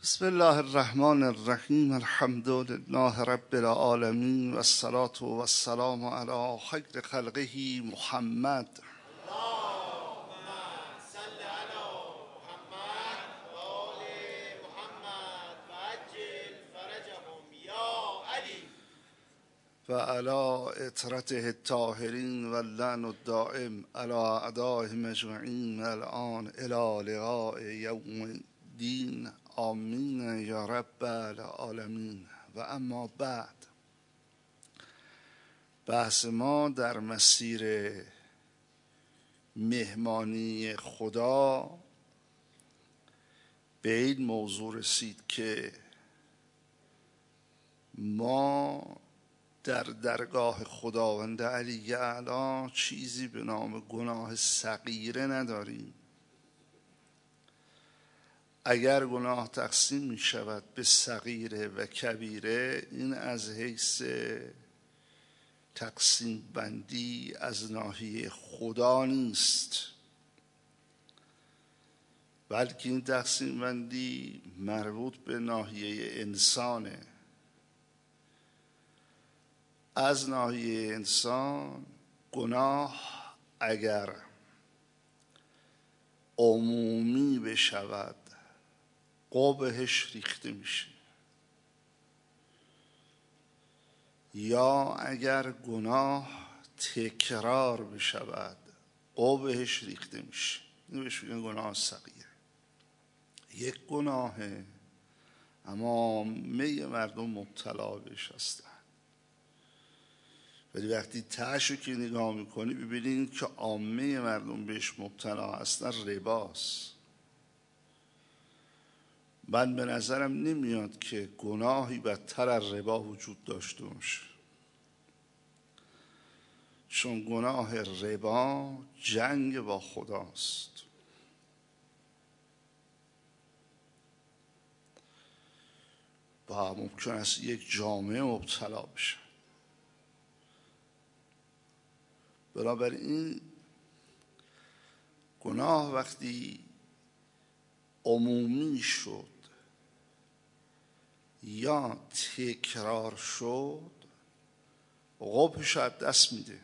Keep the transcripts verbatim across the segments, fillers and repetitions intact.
بسم الله الرحمن الرحیم. الحمد لله رب العالمین و الصلاة و السلام علی خیر خلقه محمد. اللهم صل علی محمد و آل محمد و عجل فرجهم یا علی و علی اطرته الطاهرین و اللعن الدائم علی اعدائهم اجمعین الان الی لقاء یوم الدین. آمین یا رب العالمین. و اما بعد، بحث ما در مسیر مهمانی خدا به این موضوع رسید که ما در درگاه خداوند علی اعلی چیزی به نام گناه صغیره نداریم. اگر گناه تقسیم می شود به صغیره و کبیره، این از حیث تقسیم بندی از ناحیه خدا نیست، بلکه این تقسیم بندی مربوط به ناحیه انسانه. از ناحیه انسان گناه اگر عمومی بشود قبحش ریخته میشه، یا اگر گناه تکرار بشود قبحش ریخته میشه. اینو بهش میگن گناه صغیر. یک گناهه اما عامه مردم مبتلا بهش هستن، ولی وقتی تهشو که نگاه میکنی ببینید که عامه مردم بهش مبتلا هستن رباست. من به نظرم نمیاد که گناهی بدتر از ربا وجود داشته باشه، چون گناه ربا جنگ با خداست. و ممکن است یک جامعه مبتلا بشه. بنابراین گناه وقتی عمومی شد یا تکرار شد قبحش از دست میده.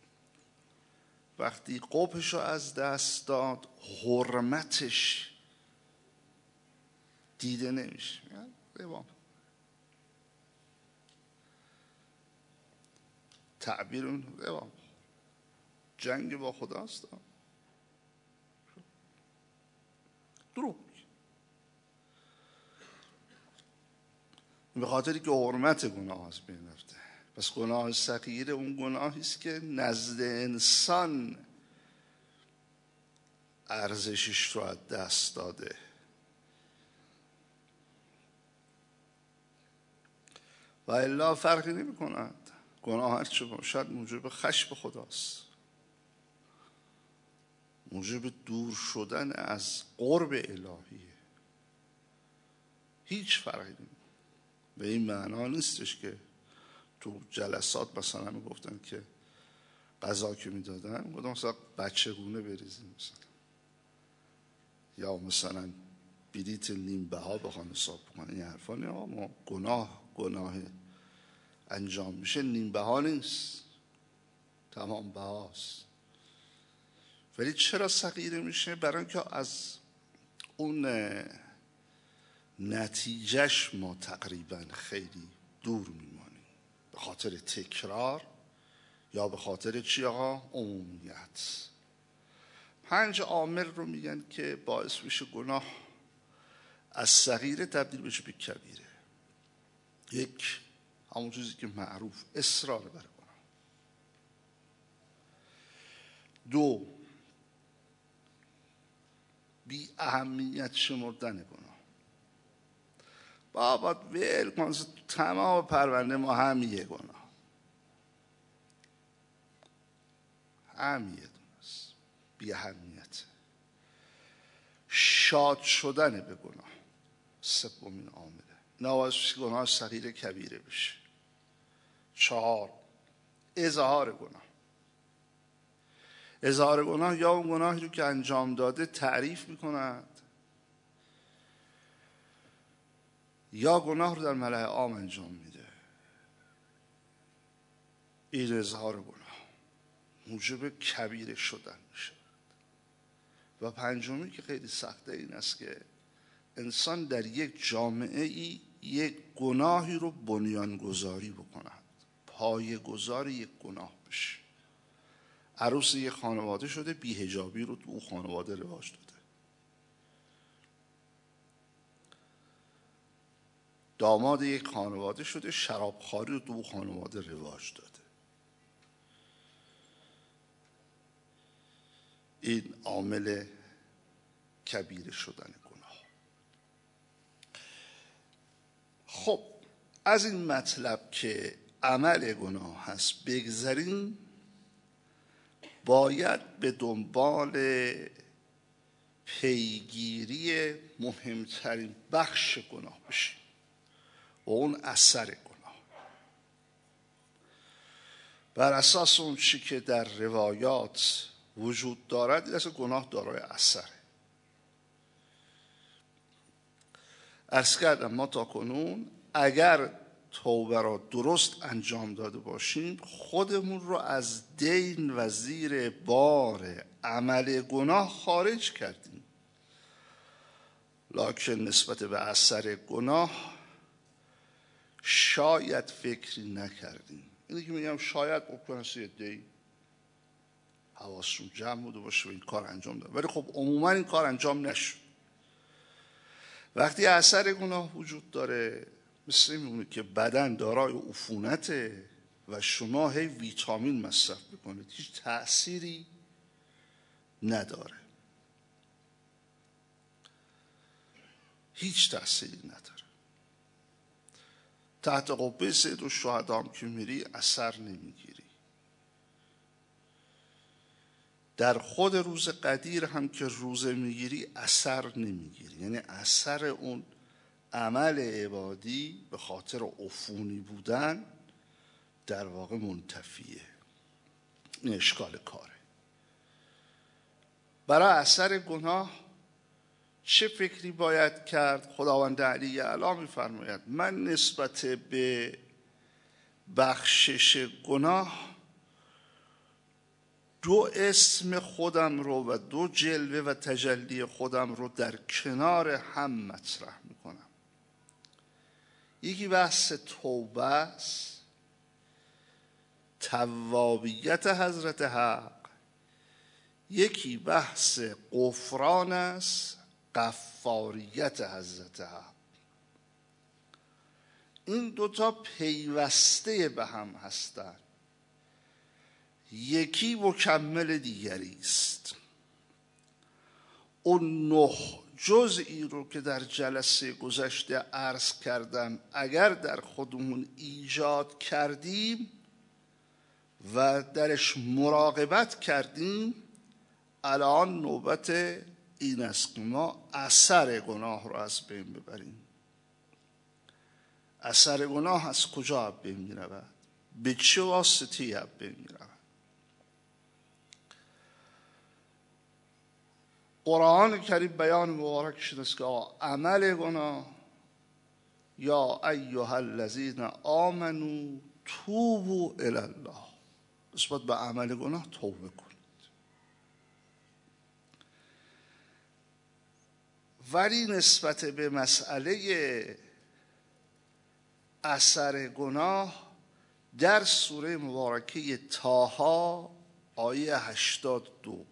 وقتی قبحش از دست داد حرمتش دیده نمیشه. تعبیر اون روان جنگ با خداست. دروغ به خاطری که حرمت گناه از بین رفته. پس گناه صغیره اون گناهی است که نزد انسان ارزشش رو از دست داده. و الا فرقی نمی کند. گناه هر چه باشد موجب خشم خداست، موجب دور شدن از قرب الهیه. هیچ فرقی نمی. به این معنا نیستش که تو جلسات مثلا میگفتن که غذا که میدادن گفتم مثلا بچه گونه بریزیم مثلا، یا مثلا بلیت نیم بها بخوان حساب بکنن. این حرفا نه. ما گناه گناه انجام میشه نیم بها نیست، تمام بهاست. ولی چرا صغیره میشه؟ برای اینکه از اون نتیجهش ما تقریبا خیلی دور میمانیم، به خاطر تکرار یا به خاطر چی آقا؟ عمومیت. پنج عامل رو میگن که باعث میشه گناه از صغیره تبدیل بشه به کبیره. یک، همون چیزی که معروف، اصرار بر گناه. دو، بی اهمیت شمردن گناه. بابا ویل کن، تمام پرونده ما هم یه گناه، هم یه دونست، بی اهمیت. شاد شدن به گناه سومین عامله. اینا باعث میشه گناه صغیره کبیره بشه. چهار، اظهار گناه. اظهار گناه یا اون گناهی رو که انجام داده تعریف میکند یا گناه رو در ملأ عام انجام میده. این اظهار گناه موجب کبیره شدن میشه. و پنجمی که خیلی سخته این است که انسان در یک جامعه ای یک گناهی رو بنیانگذاری بکند، پایه‌گذار یک گناه بشه. عروس یک خانواده شده، بی‌حجابی رو تو اون خانواده رواج داده. داماد یک خانواده شده، شرابخواری رو تو اون خانواده رواج داده. این عامل کبیره شدن گناه. خب از این مطلب که عمل گناه هست بگذریم، باید به دنبال پیگیری مهمترین بخش گناه بشیم و اون اثر گناه. بر اساس اون چی که در روایات وجود دارد، این اصلا گناه دارای اثره. عرض کردم ما تا کنون اگر توبه را درست انجام داده باشیم خودمون رو از دین و زیر بار عمل گناه خارج کردیم، لکن نسبت به اثر گناه شاید فکری نکردیم. اینی که میگم شاید بکنه یه دی حواسشون جمع بوده باشه و این کار انجام داده، ولی خب عموما این کار انجام نشد. وقتی اثر گناه وجود داره مثل میمونه که بدن دارای عفونته و شما هی ویتامین مصرف بکنید، هیچ تأثیری نداره، هیچ تأثیری نداره. تحت قبه سید الشهدا هم که میری اثر نمیگیری. در خود روز قدیر هم که روزه میگیری اثر نمیگیری، یعنی اثر اون عمل عبادی به خاطر عفونی بودن در واقع منتفیه. این اشکال کاره. برای اثر گناه چه فکری باید کرد؟ خداوند علی اعلی میفرماید من نسبت به بخشش گناه دو اسم خودم رو و دو جلوه و تجلی خودم رو در کنار هم مطرح میکنم. یکی بحث توبه است، توابیت حضرت حق. یکی بحث غفران است، غفاریت حضرت حق. این دوتا پیوسته به هم هستند، یکی مکمل دیگری است. اون نه جزئی رو که در جلسه گذشته عرض کردم اگر در خودمون ایجاد کردیم و درش مراقبت کردیم، الان نوبت این است که ما اثر گناه رو از بین ببریم. اثر گناه از کجا از بین می رود؟ به چه واسطه‌ای از بین می رود؟ قرآن کریم بیان مبارک شده است که عمل گناه یا ایها الذین آمنو توبوا الی الله، نسبت به عمل گناه توبه کنید. ولی نسبت به مسئله اثر گناه در سوره مبارکه طه آیه هشتاد و دو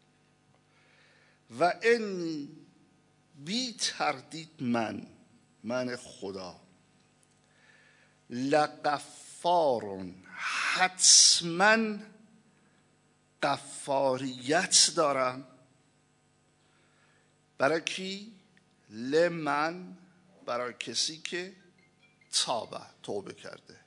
و این بی تردید من من خدا لغفارون، حتما غفاریت دارم. برای کی؟ لمن، برای کسی که تابه، توبه کرده.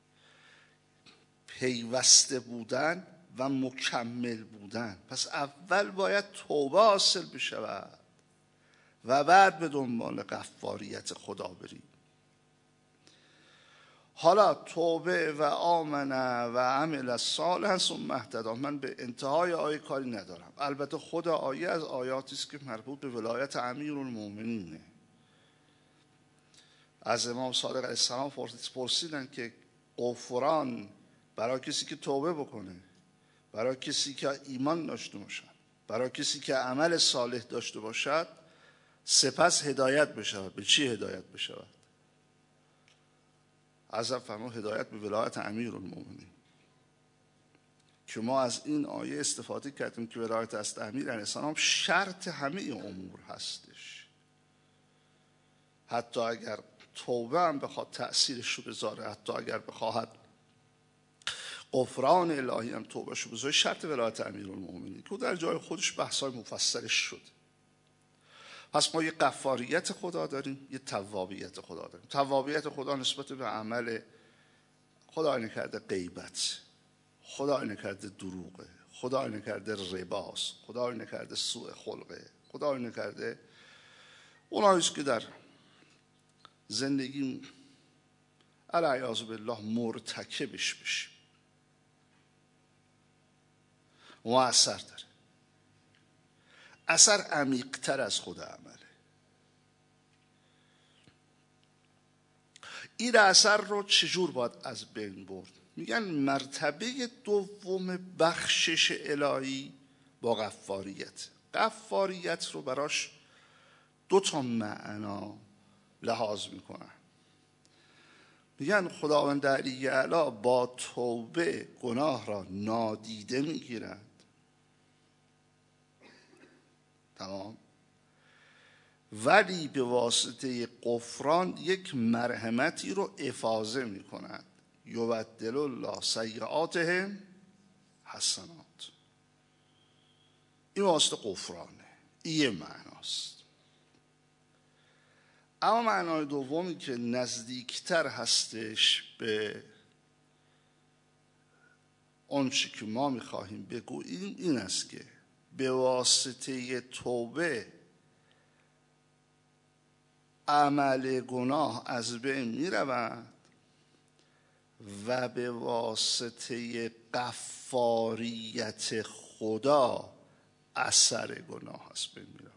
پیوسته بودن و مکمل بودن. پس اول باید توبه حاصل بشود و بعد به دنبال غفاریت خدا بریم. حالا توبه و آمنه و عمل صالحا ثم اهتدی، من به انتهای آیه کاری ندارم. البته خود آیه از آیاتی است که مربوط به ولایت امیرالمومنینه. از امام صادق علیه السلام پرسیدن که غفران برای کسی که توبه بکنه، برای کسی که ایمان داشته باشد، برای کسی که عمل صالح داشته باشد، سپس هدایت بشود. به چی هدایت بشود؟ حضرت فرمود هدایت به ولایت امیرالمومنین، که ما از این آیه استفاده کردیم که ولایت از امیر علیه السلام شرط همه امور هستش. حتی اگر توبه هم بخواد تأثیرش رو بذاره، حتی اگر بخواهد غفران الهی هم توبه شو بذاره، شرط ولایت امیرالمومنین که در جای خودش بحثای مفصلش شده. پس ما یه غفاریت خدا داریم، یه توابیت خدا داریم. توابیت خدا نسبت به عمل خدا نکرده غیبت، خدا نکرده دروغه، خدا نکرده رباست، خدا نکرده سوء خلقه، خدا نکرده اوناییست که در زندگی العیاذ بالله مرتکبش بشیم و اثر داره. اثر عمیق‌تر از خود عمله. این اثر رو چجور باید از بین برد؟ میگن مرتبه دوم بخشش الهی با غفاریت. غفاریت رو براش دو تا معنا لحاظ میکنن. میگن خداوند علی اعلی با توبه گناه را نادیده میگیرد، تمام، ولی به واسطه غفران یک مرحمتی رو افاضه میکند. یبدل الله سیئاتهم حسنات. این واسطه غفرانه. این یه معناست. اما معنای دومی که نزدیکتر هستش به اون چی که ما میخواهیم بگوییم این است که به واسطه توبه عمل گناه از بین میرود و به واسطه غفاریت خدا اثر گناه از بین میرود.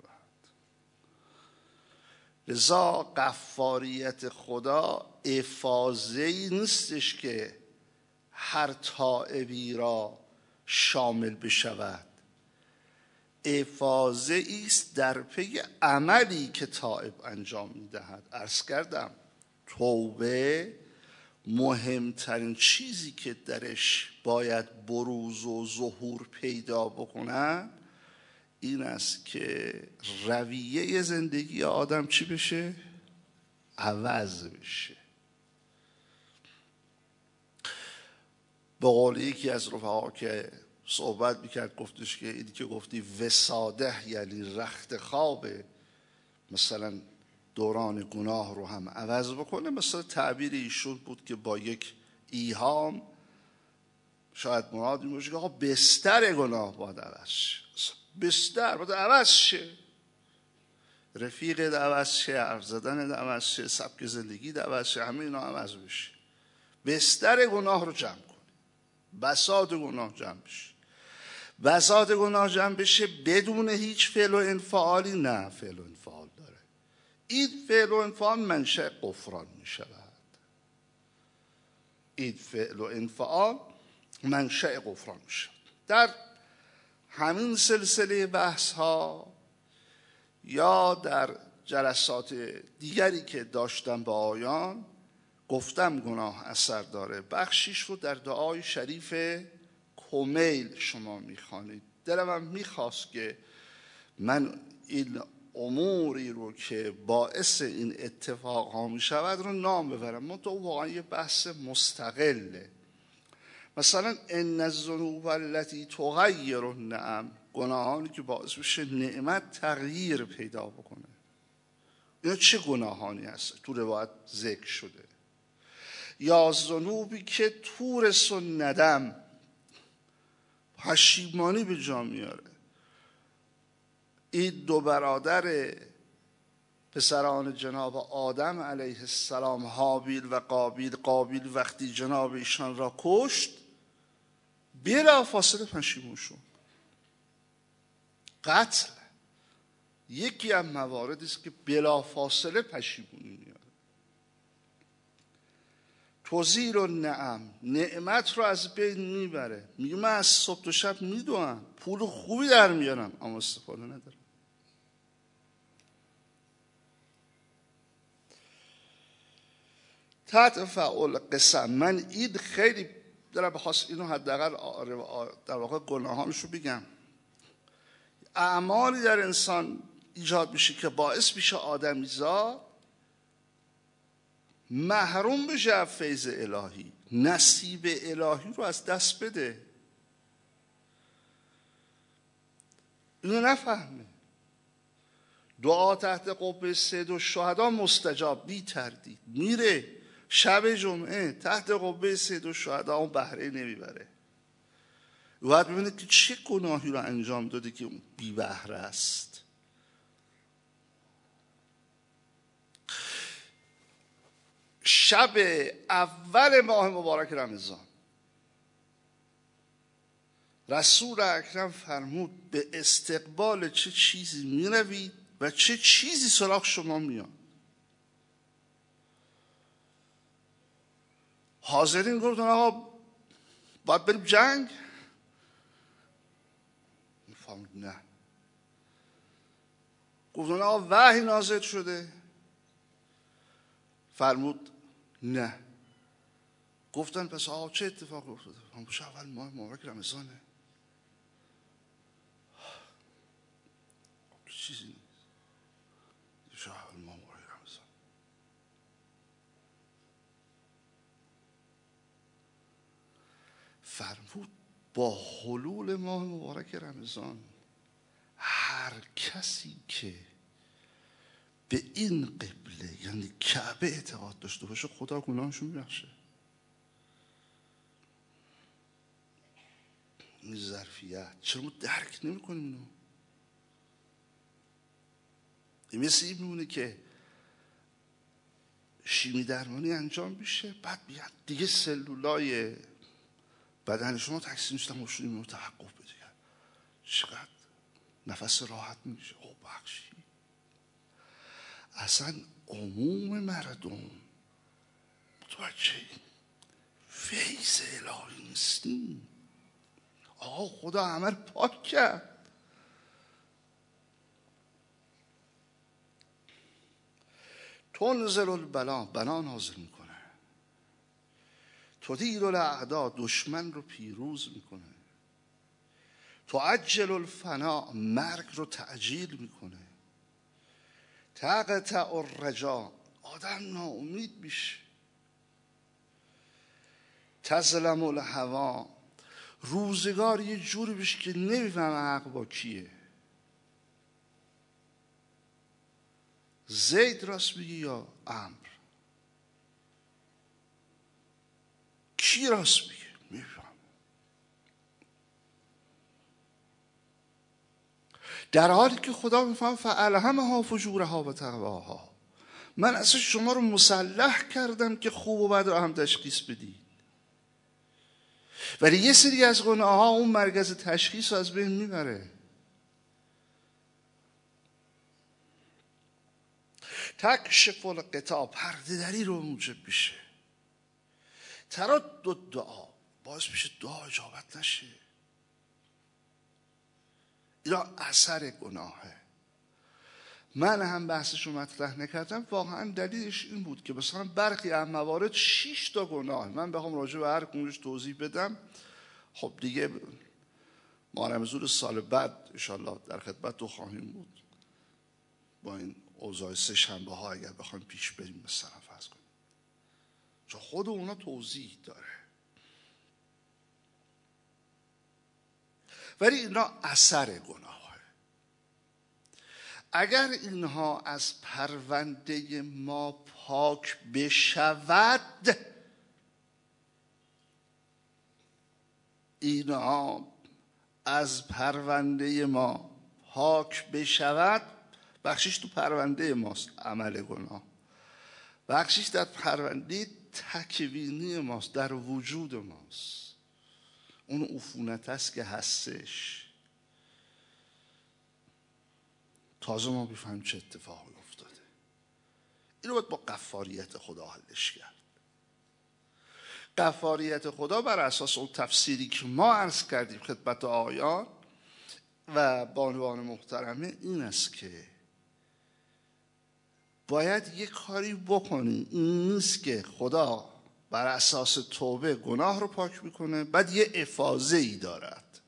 لذا غفاریت خدا افاضه‌ای نیستش که هر تائبی را شامل بشود، افاضه‌ای است در پی عملی که تائب انجام میدهد. عرض کردم توبه مهمترین چیزی که درش باید بروز و ظهور پیدا بکنه این است که رویه زندگی آدم چی بشه؟ عوض بشه. به قول یکی از رفقا که صحبت میکرد گفتش که اینی که گفتی وساده یعنی رخت خوابه، مثلا دوران گناه رو هم عوض بکنه، مثلا تعبیر ایشون بود که با یک ایهام شاید مراد این باشه که آقا بستر گناه باید عوض شه، بستر باید عوض شه، رفیق عوض شه، حرف زدن عوض شه، سبک زندگی عوض شه، همه اینا عوض بشه. بستر گناه رو جمع کن، بساط گناه جمع بشه. بساط گناه جمع بشه بدون هیچ فعل و انفعالی؟ نه، فعل و انفعال داره. این فعل و انفعال منشأ غفران می شود. این فعل و انفعال منشأ غفران می شود. در همین سلسله بحث ها یا در جلسات دیگری که داشتم با آیان گفتم گناه اثر داره. بخشیش رو در دعای شریف کمیل شما میخوانید. دلم هم میخواست که من این اموری رو که باعث این اتفاق ها میشود رو نام ببرم، منطقه واقعا یه بحث مستقله. مثلا ان الذنوب التي تغیر النعم، گناهانی که باعث بشه نعمت تغییر پیدا بکنه. اینا چه گناهانی هست؟ تو روایت ذکر شده. یا ذنوبی که تورث الندم، پشیمانی به جا میاره. این دو برادر پسران جناب آدم علیه السلام، حابیل و قابیل، قابیل وقتی جناب ایشان را کشت بلا فاصله پشیمون شد. قتل یکی از مواردی است که بلا فاصله پشیمونی میاره. توزیل النعم، نعمت رو از بین میبره. میگه من از صبح تا شب میدوام، پول خوبی در میارم، اما استفاده ندارم. تحت فعال قسم. من این خیلی دارم بخواست اینو حداقل در واقع گناهانش رو بگم. اعمالی در انسان ایجاد میشه که باعث میشه آدمیزاد محروم بشه از فیض الهی، نصیب الهی رو از دست بده. اینو نفهمه. دعا تحت قبه سید الشهدا مستجاب بی تردید. میره شب جمعه تحت قبه سید الشهدا اون بهره نمیبره. باید ببینه که چه گناهی رو انجام داده که بی بهره است. شب اول ماه مبارک رمضان رسول اکرم فرمود به استقبال چه چیزی می روید و چه چیزی سراغ شما میاد. حاضرین گفتن آقا باید بریم جنگ؟ فرمود نه. گفتن آقا وحی نازل شده؟ فرمود نه. گفتن پس آقا چه اتفاق افتاده؟ فرمود اول ماه مبارک رمضانه. چیزی نیست. شاه اول ماه مبارک رمضان. فرمود با حلول ماه مبارک رمضان هر کسی که به این قبله یعنی کعبه اعتقاد داشته باشه خدا گناهشو میبخشه. این ظرفیت چرا ما درک نمی کنیم اینو؟ این مثل این میمونه که شیمی درمانی انجام میشه، بعد بیان دیگه سلولای بدن شما تقسیم شدن و شدیم رو تحقق بده. چقدر نفس راحت میشه. او بخشی اصلا عموم مردم متوجه فیض الهی نیستیم. آقا خدا همه رو پاک کرد. تنزل البلا، بلا نازل میکنه. تدیر الاعدا، دشمن رو پیروز میکنه. تعجل الفنا، مرگ رو تعجیل میکنه. تقطع الرجا، آدم ناامید میشه. تظلم الهوا، روزگار یه جوری بشه که نمیفهمه حق با کیه. زید راست میگه یا امر؟ کی راست میگه؟ میفهم. در حالی که خدا میفهم فالهمها فجورها و تقواها، من اصلا شما رو مسلح کردم که خوب و بد رو هم تشخیص بدید. ولی یه سری از گناه ها اون مرکز تشخیص رو از بین میبره. تکشف الغطا، پرده دری رو موجب میشه. تردد دعا، باعث میشه دعا اجابت نشه. اینا اثر گناهه. من هم بحثش رو مطرح نکردم، واقعا دلیلش این بود که مثلا برخی از موارد شش تا گناه، من بخوام راجع به هر کدومش توضیح بدم خب دیگه ما رمضان سال بعد انشالله در خدمت تو خواهیم بود با این اوضاع سه شنبه ها اگر بخوایم پیش بریم مثلا فرض کنیم، چون خود اونا توضیح داره. ولی اینا اثر گناه. اگر اینها از پرونده ما پاک بشود، اینها از پرونده ما پاک بشود، بخشش تو پرونده ماست عمل گناه، بخشش در پرونده تکوینی ماست، در وجود ماست. اون عفونت است که هستش. تازه ما بفهمیم چه اتفاقی افتاده. اینو باید با غفاریت خدا حلش کرد. غفاریت خدا بر اساس اون تفسیری که ما عرض کردیم خدمت آیان و بانوان محترمه این است که باید یک کاری بکنی. این نیست که خدا بر اساس توبه گناه رو پاک میکنه بعد یه افاضه ای دارد،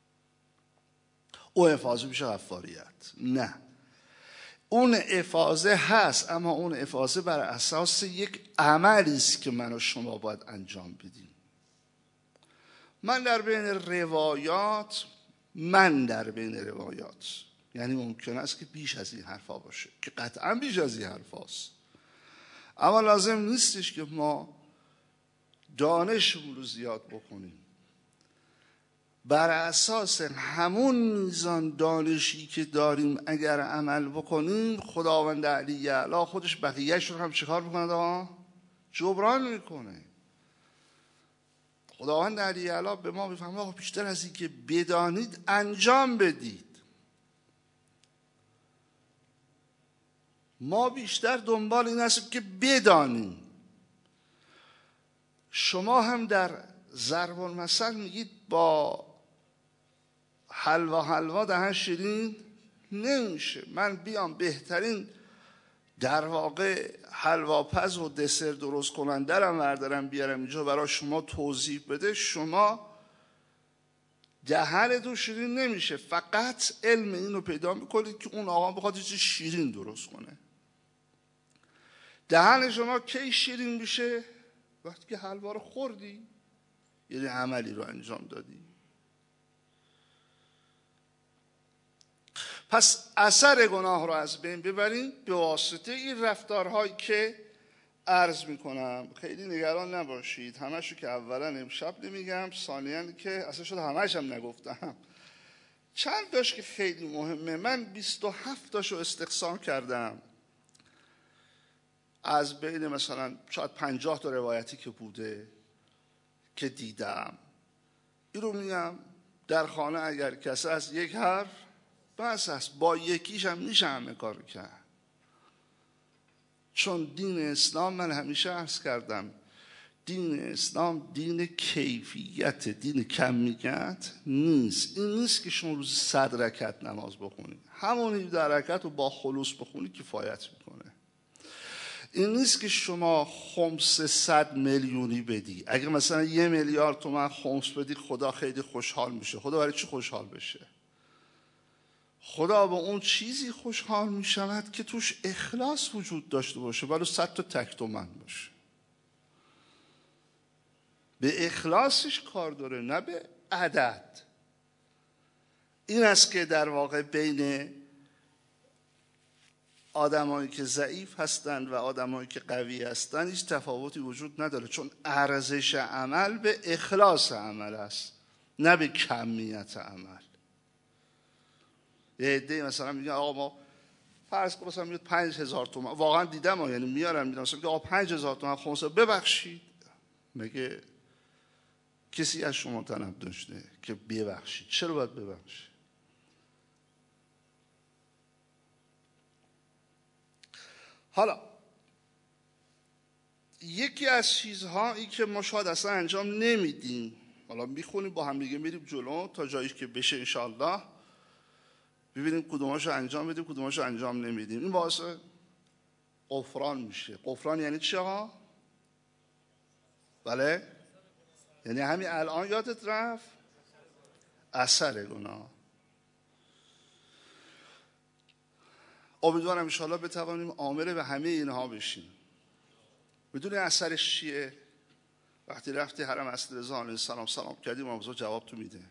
اون افاضه میشه غفاریت. نه، اون افاضه هست، اما اون افاضه بر اساس یک عملی است که من و شما باید انجام بدیم. من در بین روایات من در بین روایات یعنی ممکن است که بیش از این حرفا باشه، که قطعا بیش از این حرفاست، اما لازم نیستش که ما دانشمون رو زیاد بکنیم. بر اساس همون میزان دانشی که داریم اگر عمل بکنیم، خداوند علی اعلی خودش بقیهش رو هم چیکار میکنه؟ جبران میکنه. خداوند علی اعلی به ما میفهمه آقا بیشتر از این که بدانید انجام بدید. ما بیشتر دنبال این هستیم که بدانیم. شما هم در ضرب المثل میگید با حلوا حلوا دهن شیرین نمیشه. من بیام بهترین در واقع حلواپز و دسر درست کننده رو بردارم بیارم اینجا برای شما توضیح بده، شما دهنتون شیرین نمیشه. فقط علم اینو پیدا میکنید که اون آقا بخواد چیز شیرین درست کنه. دهن شما کی شیرین میشه؟ وقتی که حلوا رو خوردی، یعنی عملی رو انجام دادی. پس اثر گناه رو از بین ببریم به واسطه این رفتارهایی که عرض میکنم. خیلی نگران نباشید، همشو که اولا امشب نمیگم، ثانیاً که اصلا شد همش هم نگفتم. چند تاش که خیلی مهمه. من بیست و هفت تاشو استقسام کردم از بین مثلا شاید پنجاه تا روایتی که بوده که دیدم. این رو میگم در خانه اگر کسی از یک حرف بس است، با یکیش هم میشه همه کار کرد. چون دین اسلام، من همیشه عرض کردم، دین اسلام دین کیفیت، دین کمیت نیست. این نیست که شما روز صد رکعت نماز بخونید، همون در رکعت رو با خلوص بخونید کفایت میکنه. این نیست که شما خمس صد میلیونی بدی. اگر مثلا یه میلیارد تومن خمس بدی خدا خیلی خوشحال میشه. خدا برای چی خوشحال بشه؟ خدا به اون چیزی خوشحال می شود که توش اخلاص وجود داشته باشه، ولی صد تا تک تومن باشه. به اخلاصش کار داره، نه به عدد. این است که در واقع بین آدمایی که ضعیف هستند و آدمایی که قوی هستند هیچ تفاوتی وجود نداره، چون ارزش عمل به اخلاص عمل است، نه به کمیت عمل. یه عده مثلا میگن آقا ما فرض کن مثلا میاد پنج هزار تومان، واقعا دیدم ها، یعنی میارن میدن مثلا آقا پنج هزار تومان خمس ببخشید. میگه کسی از شما طلب داشته که ببخشید؟ چرا باید ببخشید؟ حالا یکی از چیزهایی که ما شاید اصلا انجام نمیدیم، حالا میخونیم با هم دیگه میریم جلو تا جایی که بشه انشاءالله ببینیم کدوماشو انجام بدیم کدوماشو انجام نمیدیم. این باعث غفران میشه. غفران یعنی چی آقا؟ بله؟ یعنی همین الان یادت رفت اثر گناه. امیدوارم انشاءالله بتوانیم عامل به همه اینها بشیم. بدون اثرش چیه؟ وقتی رفتی حرم اسد رضا علیه السلام سلام کردی، امام رضا جواب تو میده.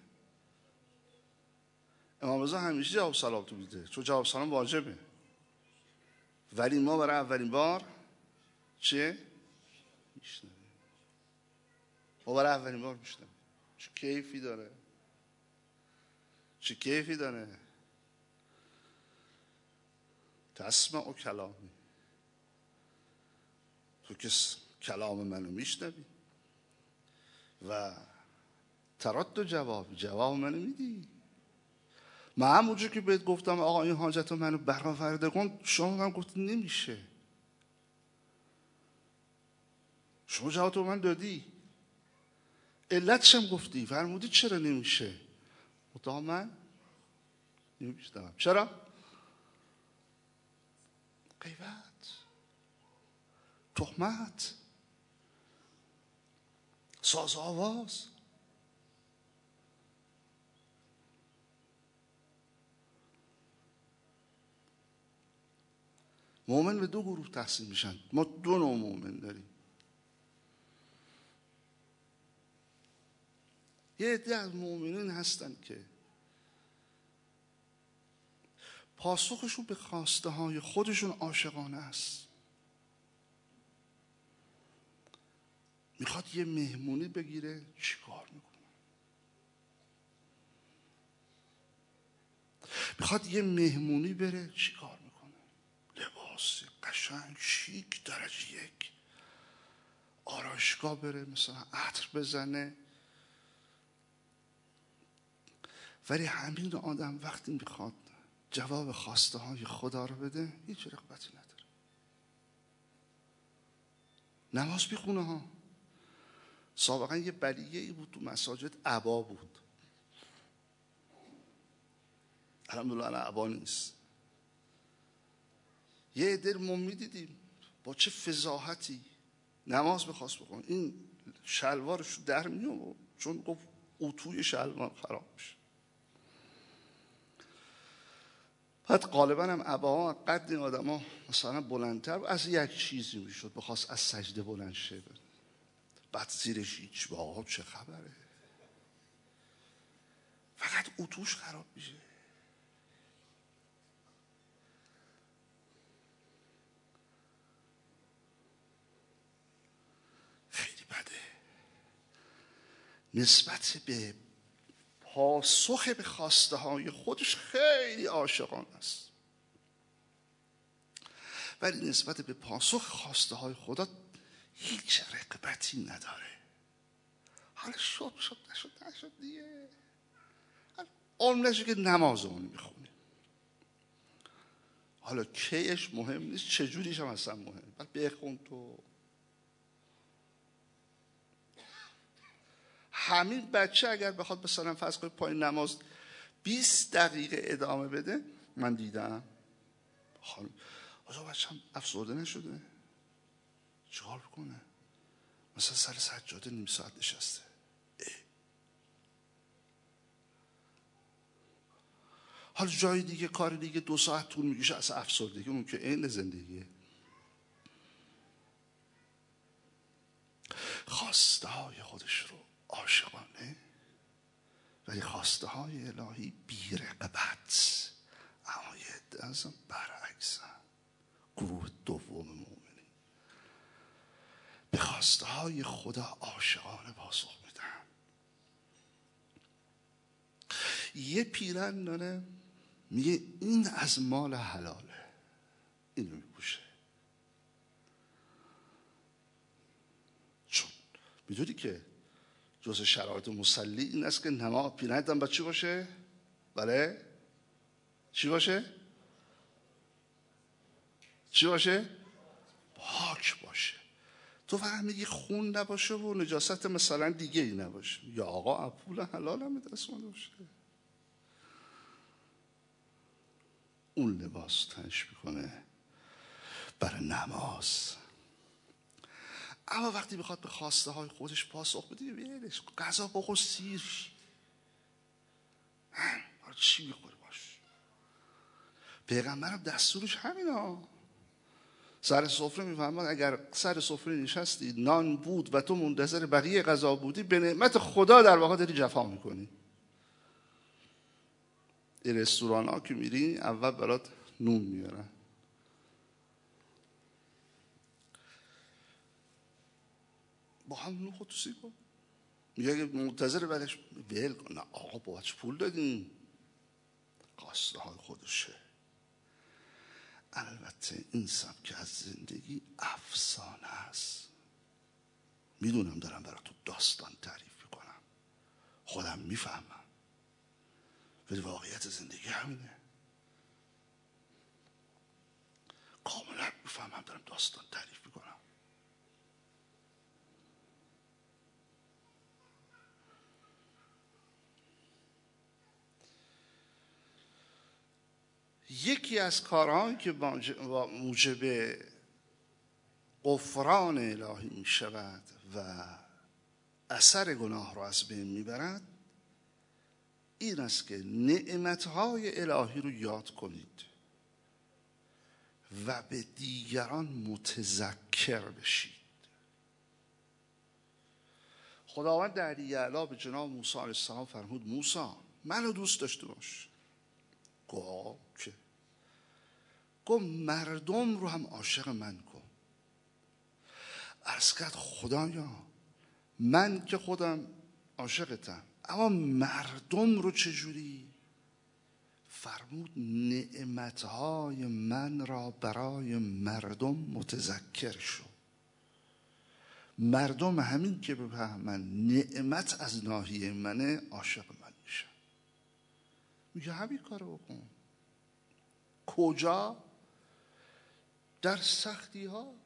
امام رضا همیشه جواب سلام تو میده، چون جواب سلام واجبه. ولی ما برای اولین بار چه؟ میشنویم. ما برای اولین بار میشنویم. چه کیفی داره؟ چه کیفی داره؟ تسمع و کلامی، تو که کلام منو میشنوی و ترد و جواب جواب منو میدی. من همونجور که بهت گفتم آقا این حاجت منو برآورده کن، شما هم گفت نمیشه. شما جواب من دادی، علتش هم گفتی، فرمودی چرا نمیشه؟ مطمئن من نمیشتم. چرا؟ غیبت، تهمت، ساز آواز. مؤمن به دو گروه تقسیم میشن. ما دو نوع مؤمن داریم. یه عده از مؤمنین هستن که پاسخشون به خواسته های خودشون عاشقانه است. میخواد یه مهمونی بگیره، چی کار میکنه؟ میخواد یه مهمونی بره، چی کار میکنه؟ لباس قشنگ شیک درجه یک، آرایشگاه بره، مثلا عطر بزنه. ولی همین آدم وقتی میخواد جواب خواسته های خدا رو بده، هیچ رغبتی نداره. نماز میخونه ها. سابقا یه بلیه ای بود تو مساجد، عبا بود. الحمدلله الان عبا نیست. یه عده ما میدیدیم با چه فضاحتی نماز بخواست بخونه، این شلوارش در میاد چون گفت اتوی شلوار خراب میشه. بعد غالبا هم عباها قد این آدم ها مثلا بلندتر از یک چیزی میشد، بخواست از سجده بلند شه. بعد زیرش هیچ با چه خبره، فقط اتوش خراب میشه. خیلی بده. نسبت به پاسخ به خواسته های خودش خیلی عاشقانه است، ولی نسبت به پاسخ خواسته های خدا هیچ رغبتی نداره. حالا شد شد نشد نشد دیگه. اون نشه که نمازمون میخونه. حالا کیش مهم نیست، چجوریش هم اصلا مهم. بعد بخون تو. همین بچه اگر بخواد مثلا فرض کنید پای نماز بیست دقیقه ادامه بده، من دیدم خانم آجا بچه هم افسرده نشده، چیکار بکنه؟ مثلا سر سجاده نیم ساعت نشسته. حالا جای دیگه کار دیگه دو ساعت طول میکشه، اصلا افسردگی اون که عین زندگیه. خواسته های خودش رو عاشقانه، ولی خواسته های الهی بی رغبت. اما یه عده اصلا برعکسن، گروه دوم مؤمنین به خواسته های خدا عاشقانه پاسخ میدن. یه پیرن داره میگه این از مال حلاله، اینو میپوشه، چون میدونی که جز شرایط مسلی این است که نماز پیرنت هم باید چی باشه؟ بله؟ چی باشه؟ چی باشه؟ پاک باشه. تو فقط میگی خون نباشه و نجاست مثلا دیگه ای نباشه. یا آقا پول حلال هم دست من باشه. اون لباس تنش میکنه برای نماز. اما وقتی بخواد به خواسته های خودش پاسخ بده، بیارش غذا بخور سیر شی. چی میخوری باش؟ پیغمبرم دستورش همینا. سر سفره میفهمن اگر سر سفره نشستی نان بود و تو منتظر بقیه غذا بودی، به نعمت خدا در واقع داری جفا میکنی. این رستوران ها که میری اول برات نون میارن، با هم نون خود تو سی کن. میگه اگه منتظر بعدش ول کن. نه آقا باهاش پول دادیم، خواسته های خودشه. البته این سبک از زندگی افسانه است. میدونم دارم براتون داستان تعریف میکنم، خودم میفهمم، ولی واقعیت زندگی همینه. کاملا میفهمم دارم داستان تعریف میکنم. یکی از کارهایی که موجب غفران الهی می شود و اثر گناه را از بین می برد این است که نعمتهای الهی رو یاد کنید و به دیگران متذکر بشید. خداوند در علی اعلی به جناب موسی علیه السلام فرمود موسی منو دوست داشته باش. گفت چه؟ گفت مردم رو هم عاشق من کن. عرض کرد خدایا من که خودم عاشقتم اما مردم رو چجوری؟ فرمود نعمتهای من را برای مردم متذکر شو. مردم همین که بفهمن نعمت از ناحیه منه عاشق من میشن. میگه همین کارو بکن. کجا؟ در سختی ها.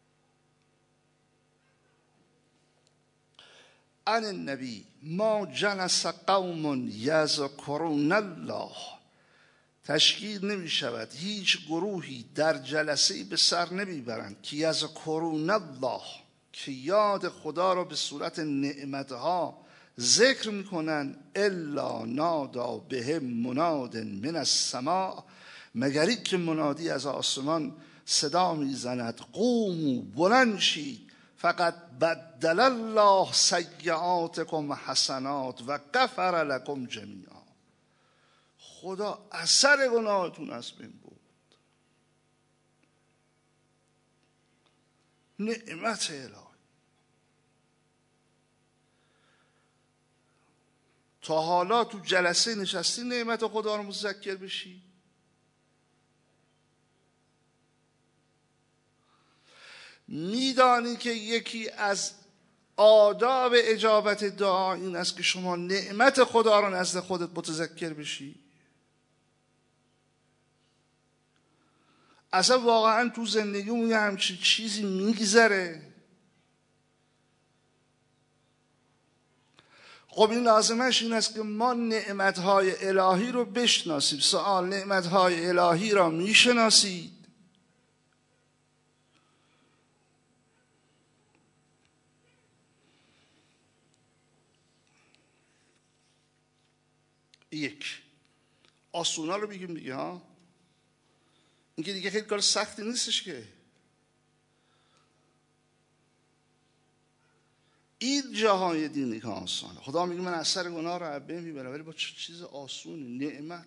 عن النبی ما جلس قوم یذکرون الله، تشکیل نمی شود هیچ گروهی در جلسه‌ای به سر نمی برند که یذکرون الله، که یاد خدا را به صورت نعمتها ذکر می کنند، الا نادا بهم مناد من السماء، مگر این که منادی از آسمان صدا می زند قوموا بلند شید، فقط بدل الله سیئاتکم حسنات و غفر لکم جمیعا، خدا اثر گناهتون از بین برد. نعمت الهی. تا حالا تو جلسه نشستی نعمت خدا رو متذکر بشی؟ میدانی که یکی از آداب اجابت دعا این است که شما نعمت خدا رو نزد خودت متذکر بشی؟ اصلا واقعا تو زندگیمون یه همچین چیزی میگذره؟ خب این لازمش این است که ما نعمتهای الهی رو بشناسیم. سوال نعمتهای الهی را میشناسید؟ یک آسونا رو بگیم دیگه ها، این که دیگه خیلی کار سختی نیستش که. این جاهای دینی که آسانه. خدا میگه من اثر گناه رو از بین میبرم، ولی با چه چیز آسونی، نعمت.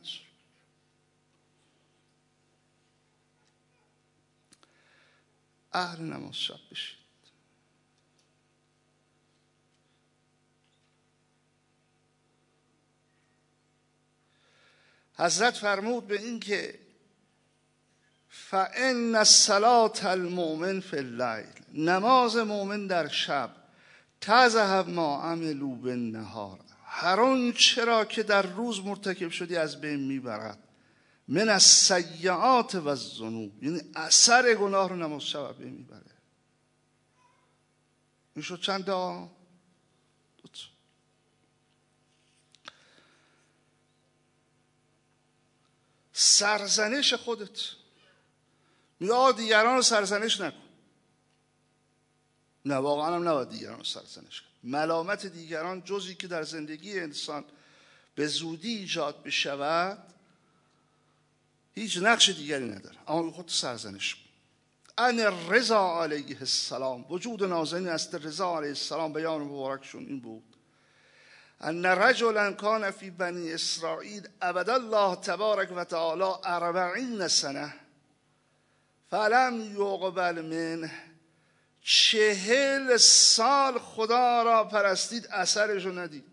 اهل نماز شب بشید. حضرت فرمود به این که فَإِنَّ الصَّلَاةَ الْمُؤْمِنِ فِي اللَّيْلِ، نماز مؤمن در شب، تذهب ما عملوا بالنهار، هر اون چرا که در روز مرتکب شدی از بین میبرد، من السیئات و الذنوب، یعنی اثر گناه رو نماز شب از بین میبره. این شد چند تا؟ دوتا. سرزنش خودت، میگه دیگران رو سرزنش نکن. نه واقعا هم نباید دیگران رو سرزنش کن. ملامت دیگران جزئی که در زندگی انسان به زودی ایجاد بشود هیچ نقش دیگری نداره، اما خود سرزنش کن. ان رضا علیه السلام، وجود نازنین است رضا علیه السلام، بیان مبارکشون این بود ان رجلا کان فی بنی اسرائیل عبد الله تبارک و تعالی اربعین سنه فلم یقبل منه، چهل سال خدا را پرستید اثرش رو ندید.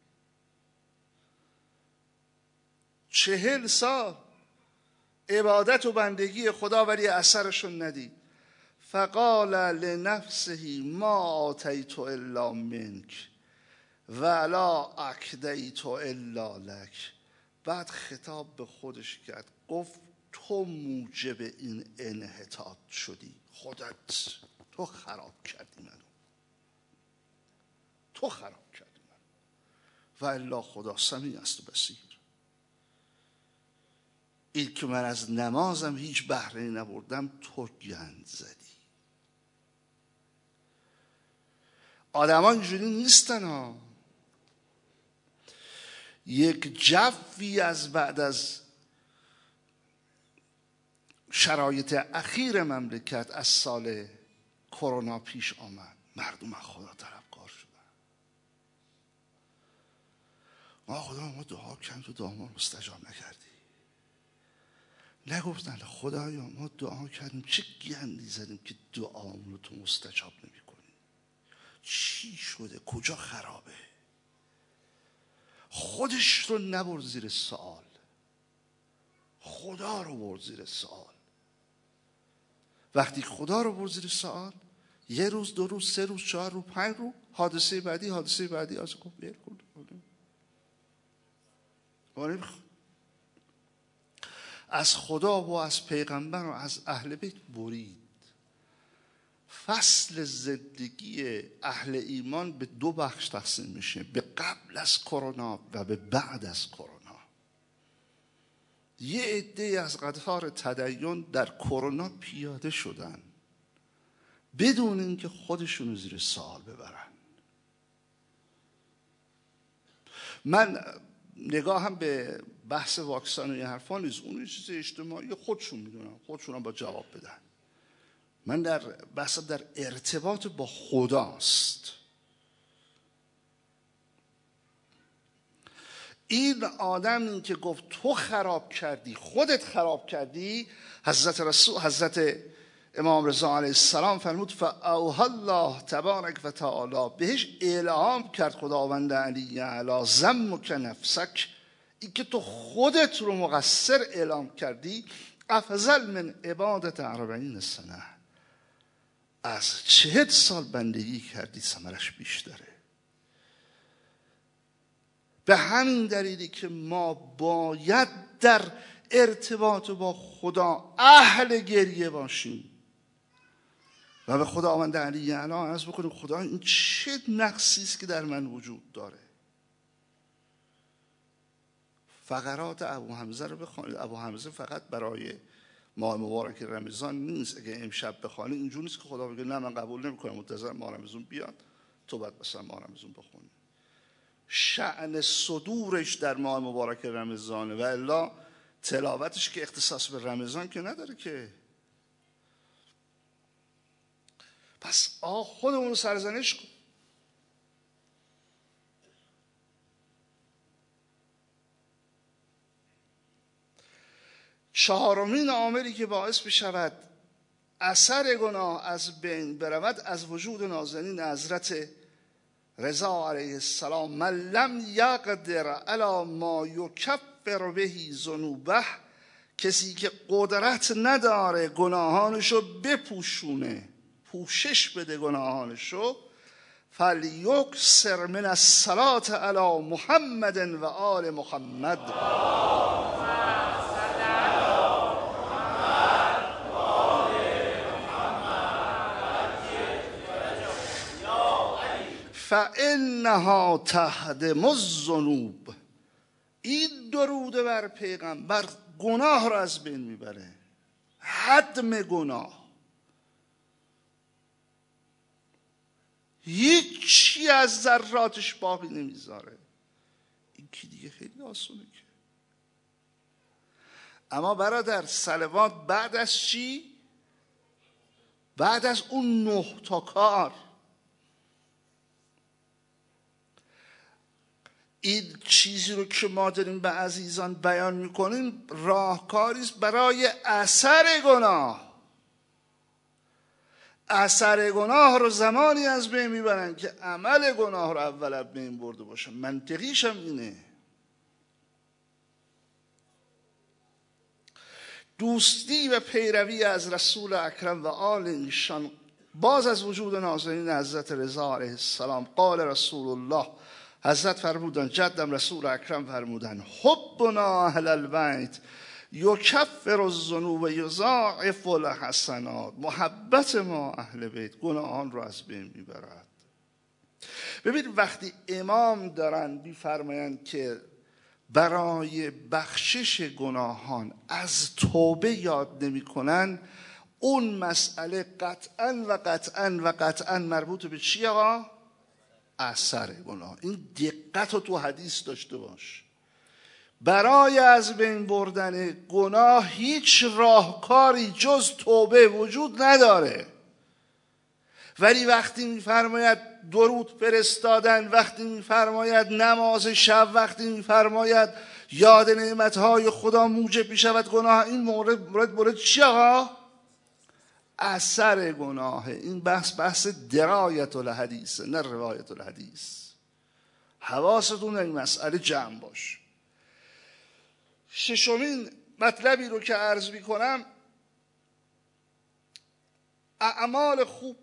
چهل سال عبادت و بندگی خدا ولی اثرش رو ندید. فقال لنفسه ما آتیت الا منک ولا اکدیت الا لک، بعد خطاب به خودش کرد گفت تو موجب این انحطاط شدی، خودت، تو خراب کردی منو، تو خراب کردی منو، و الا خدا سمیع است و بصیر. این که من از نمازم هیچ بهره نبردم تو گند زدی. آدم ها اینجوری نیستن ها. یک جوی از بعد از شرایط اخیر مملکت از سال کرونا پیش آمد. مردم از خدا طلبکار شدن. ما خدا ما دعا کردیم تو دعامون مستجاب نکردی. نگفتن خدایا ما دعا کردیم چه گندی زدیم که دعامون رو تو مستجاب نمی کنی. چی شده؟ کجا خرابه؟ خودش رو نبرد زیر سوال، خدا رو برد زیر سوال. وقتی خدا رو برد زیر سوال، یه روز، دو روز، سه روز، چهار روز، پنج روز، حادثه بعدی حادثه بعدی از گفت بیل کن. از خدا و از پیغمبر و از اهل بیت برید. فصل زندگی اهل ایمان به دو بخش تقسیم میشه، به قبل از کرونا و به بعد از کرونا. یه عده از قطار تدین در کرونا پیاده شدن بدون اینکه خودشونو زیر سوال ببرن. من نگاهم به بحث واکسن و این حرفا نیست، اون چیز اجتماعی خودشون میدونن، خودشون هم با جواب بدن. من در بحث در ارتباط با خداست. این آدم این که گفت تو خراب کردی، خودت خراب کردی، حضرت رسول حضرت امام رضا علیه السلام فرمود فاوحی الله تبارک و تعالی، بهش الهام کرد خداوند علی اعلی ذمک نفسک، این که تو خودت رو مقصر اعلام کردی، افضل من عبادت اربعین سنه، از چهل سال بندگی کردی ثمرش بیشتره. به همین دلیلی که ما باید در ارتباط با خدا اهل گریه باشیم و به خداوند علی اعلی عرض بکنیم خدا این چه نقصی است که در من وجود داره. فقرات ابو حمزه رو بخوانید. ابو حمزه فقط برای ماه مبارک رمضان نیست. اگه امشب بخوانید اینجوری نیست که خدا بگه نه من قبول نمی‌کنم، منتظر ماه رمضان بیاد تو بعد مثلا ماه رمضان بخونی. شأن صدورش در ماه مبارک رمضانه و الا تلاوتش که اختصاص به رمضان که نداره که. پس آه خودمون رو سرزنش کن. چهارمین عاملی که باعث بشود اثر گناه از بین برود از وجود نازنین حضرت رضا علیه السلام، من لم یقدر علی ما یکفر به ذنوبه، کسی که قدرت نداره گناهانشو بپوشونه، پوشش بده گناهانشو، فلیکثر من الصلاة علی محمد و آل محمد. فانها تهدم الذنوب. این درود بر پیغمبر گناه رو از بین میبره، هدم گناه. هیچی از ذراتش باقی نمیذاره. این که دیگه خیلی آسونه که. اما برادر صلوات بعد از چی؟ بعد از اون نه تا کار. این چیزی رو که ما داریم به عزیزان بیان میکنیم راهکاری است برای اثر گناه. اثر گناه رو زمانی از بین میبرن که عمل گناه رو اول از بین برده باشن. منطقیش هم اینه. دوستی و پیروی از رسول اکرم و آل ایشان باز از وجود نازنین حضرت رضا علیه السلام. قال رسول الله، حضرت فرمودن، جدم رسول اکرم فرمودن، حبنا اهل البیت یکفر الذنوب و یضاعف الحسنات. محبت ما اهل بیت گناهان رو از بین میبرد. ببین وقتی امام دارن میفرمایند که برای بخشش گناهان از توبه یاد نمی کنن، اون مسئله قطعا و قطعا و قطعا مربوط به چی آقا؟ اثر گناه. این دقت رو تو حدیث داشته باش. برای از بین بردن گناه هیچ راهکاری جز توبه وجود نداره. ولی وقتی میفرماید درود فرستادن، وقتی میفرماید نماز شب، وقتی میفرماید یاد نعمتهای خدا موجب میشود گناه، این مورد مورد مورد چی آقا؟ اثر گناه. این بحث بحث درایت الحدیث نه روایت الحدیث. حواستون این مسئله جمع باش. ششمین مطلبی رو که عرض میکنم، اعمال خوب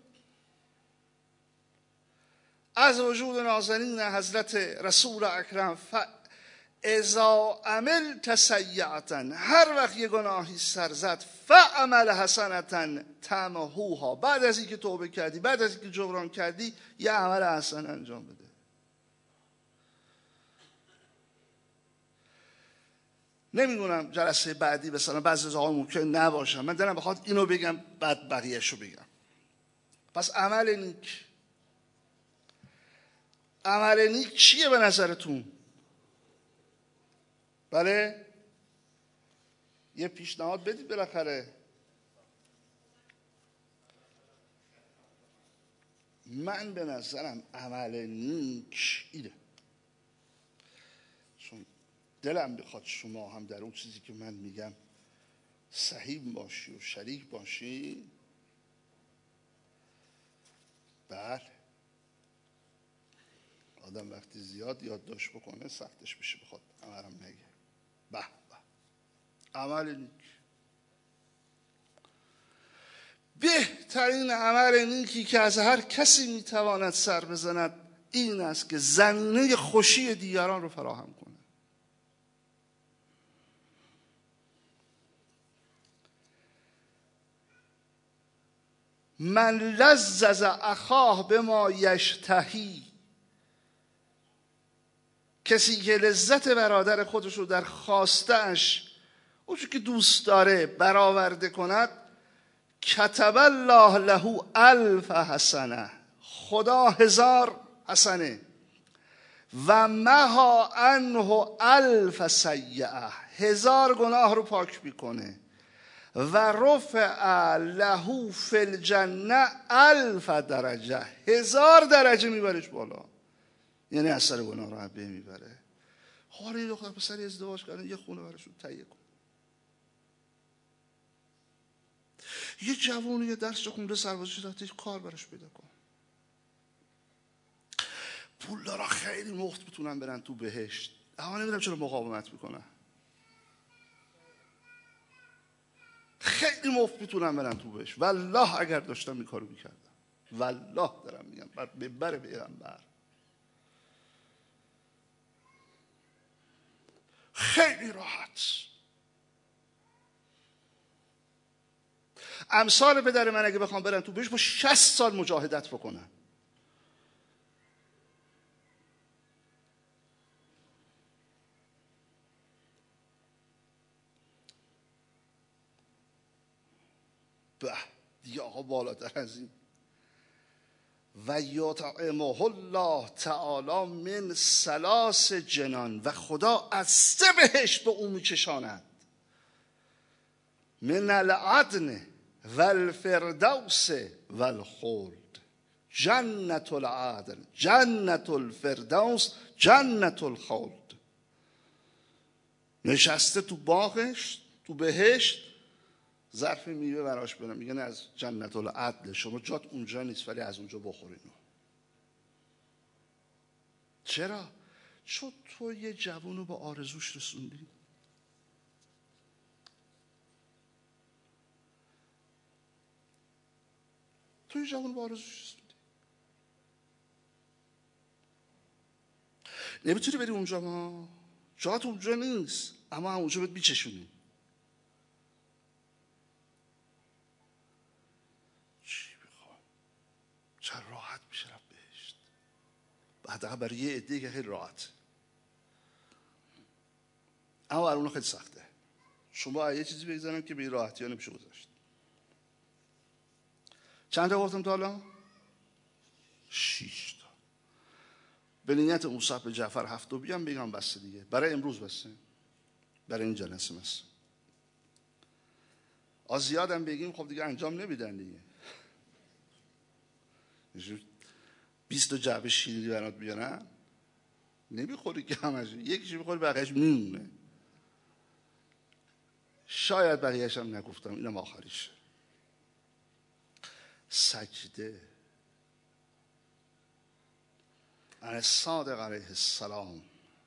از وجود نازنین حضرت رسول اکرم، اذا عملت سیئة، هر وقت یه گناهی سر زد، فعمل حسنة تمحوها، بعد از اینکه توبه کردی، بعد از اینکه جبران کردی، یه عمل حسن انجام بده. نمیدونم جلسه بعدی مثلا بعضی از آقا ممکن نباشم، من دلم بخواد اینو بگم بعد بقیه‌شو بگم. پس عمل نیک، عمل نیک چیه به نظرتون؟ بله یه پیشنهاد بدید بالاخره. من به نظرم عمل نیک اینه، چون دلم بخواد شما هم در اون چیزی که من میگم صحیح باشی و شریک باشی. بله آدم وقتی زیاد یادداشت بکنه سختش بشه بخواد عملم نگه. به به عمل نیک، بهترین عمل نیکی که از هر کسی میتواند سر بزند این است که زمینه خوشی دیگران رو فراهم کنه. من لذذ اخاه بما یشتهی، کسی که لذت برادر خودش رو در خواسته‌اش اونچه که دوست داره برآورده کند، کتب الله له الف حسنه، خدا هزار حسنه، و مها عنه الف سیئه، هزار گناه رو پاک میکنه، و رفع له فی الجنه الف درجه، هزار درجه میبرش بالا، یعنی اثر گناه رو به میبره. حالا یه دختر پسری ازدواج کردن، یه خونه براشون تهیه کن. یه جوونی یه درس خونده سربازی شده، کار براش پیدا کن. پولدارا خیلی مفت میتونن برن تو بهشت، اما نمیدونم چرا مقاومت میکنن. خیلی مفت میتونن برن تو بهشت، والله اگر داشتم این کارو میکردم، والله دارم میگم، بعد ببره پیغمبر. خیلی راحت. امثال پدر من اگه بخوام برن تو بهش با شصت سال مجاهدت بکنن. به دیگه آقا بالاتر از این. و یطعمه الله تعالی من ثلاث جنان، و خدا از سه بهشت به او میچشاند. من العدن و الفردوس و الخلد. جنت العدن، جنت الفردوس، جنت الخلد. نشسته تو باغش تو بهشت، ظرف میوه براش برم، میگن از جنت العدل، شما جات اونجا نیست ولی از اونجا بخورین. چرا؟ چون تو یه جوونو با آرزوش رسوندی. تو یه جوونو با آرزوش رسوندی. نمیتونی بری اونجا، ما جات اونجا نیست، اما اونجا بهت میچشونی. چه راحت میشه رفت بهشت. بعد برای یه عده که خیلی راحت. اما برای اون خیلی سخته. شما یه چیزی بگذارم که به این راحتی ها نمیشه گذاشت. چند تا گفتم تا حالا؟ شیش تا. به نیت مصحف جعفر هفت و بیام بگم بسته دیگه. برای امروز بسته. برای این جلسه بسته. از زیادم بگیم خب دیگه انجام نمیدن دیگه. بیست تا جعبه شیرینی برات بیارن نمیخوری که همش، یکیش میخوری بقیه‌اش میمونه. شاید بقیه‌اش هم نگفتم، اینم آخریشه. سجده. عن الصادق علیه السلام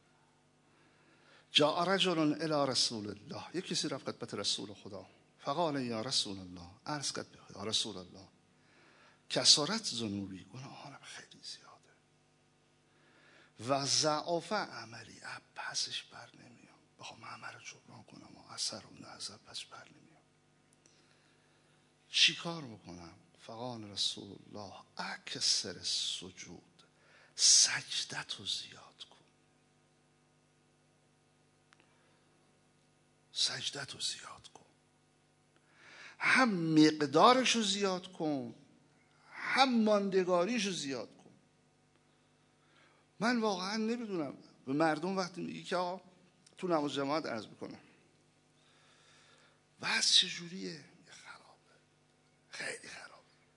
جاء رجل الی رسول الله، یک کسی رفت خدمت رسول خدا، فقال یا رسول الله، عرض کرد یا رسول الله کسارت ذنوبی، گناهانم خیلی زیاده، و ضعف عملی، پسش بر نمیام، بخوام عمل رو جبران کنم و اثر و نظر پس بر نمیام، چی کار بکنم؟ فقال رسول الله اکثر سجود، سجدت رو زیاد کن، سجدت رو زیاد کن، هم مقدارش رو زیاد کن هم ماندگاریش رو زیاد کن. من واقعا نمیدونم به مردم وقتی میگی که آقا تو نماز جماعت عرض میکنم وضع چجوریه؟ خرابه، خیلی خرابه.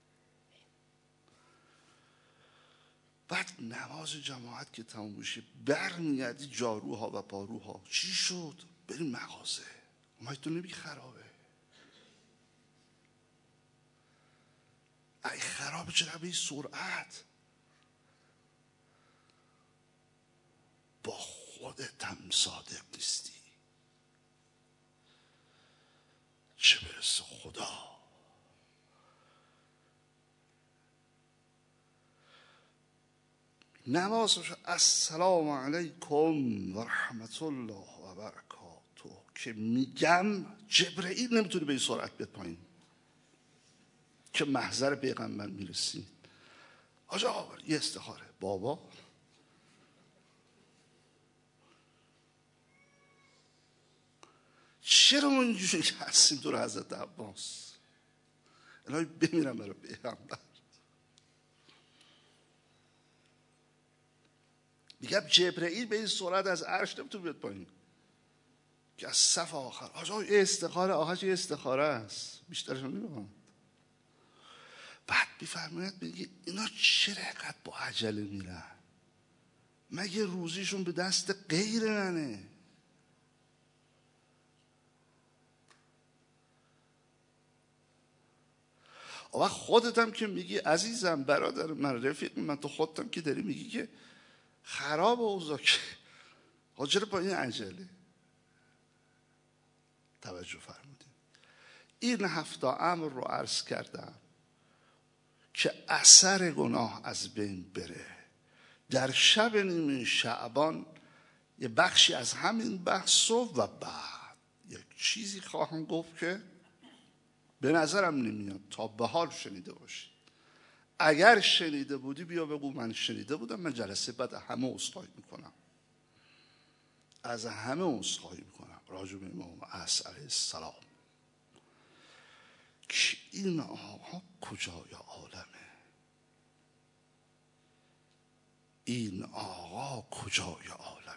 بعد نماز جماعت که تموم میشه برمیگردی جاروها و پاروها، چی شد؟ بریم مغازه. ما تو نبی خرابه، ای خرابه، چرا به این سرعت؟ با خودت هم صادق نیستی، چه برسه خدا. نماز السلام علیکم و رحمت الله و برکاته که میگم جبرئیل نمیتونه به این سرعت بیاد پایین که محضر پیغمبر میرسید. آجا یه استخاره بابا چرا ما اینجوری که هستیم دور حضرت عباس؟ الهی بمیرم برای پیغمبر. میگم جبرئیل به این سرعت از عرش نمیتونه بیاد پایین که از صف آخر. آجا یه استخاره، آخرش یه استخاره است، بیشترش هم نمیخوام. بعد میفرماید میگه اینا چرا اینقدر با عجله میرن؟ مگه روزیشون به دست غیر منه؟ و خودت هم که میگی عزیزم برادر من رفیق من، تو خودت هم که داری میگی که خراب اوضاع، که چرا با این عجله؟ توجه فرمودید. این هفت امر رو عرض کردم که اثر گناه از بین بره. در شب نیمه شعبان یه بخشی از همین بحث و بعد یک چیزی خواهم گفت که به نظرم نمیاد تا به حال شنیده باشی. اگر شنیده بودی بیا بگو من شنیده بودم. من جلسه بعد همه عذرخواهی میکنم، از همه عذرخواهی میکنم راجع به امام عصر علیه السلام که این آقا کجای عالمه، این آقا کجای عالمه.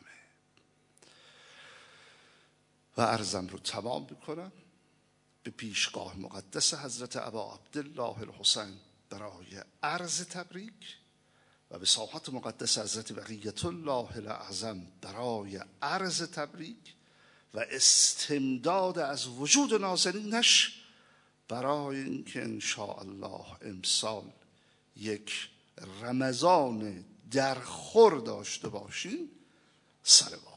و عرضم رو تمام بکنم به پیشگاه مقدس حضرت ابا عبدالله الحسین برای عرض تبریک و به ساحت مقدس حضرت بقیت الله الاعظم برای عرض تبریک و استمداد از وجود نازنینش برای اینکه انشاءالله امسال یک رمضان درخور داشته باشیم. سلام.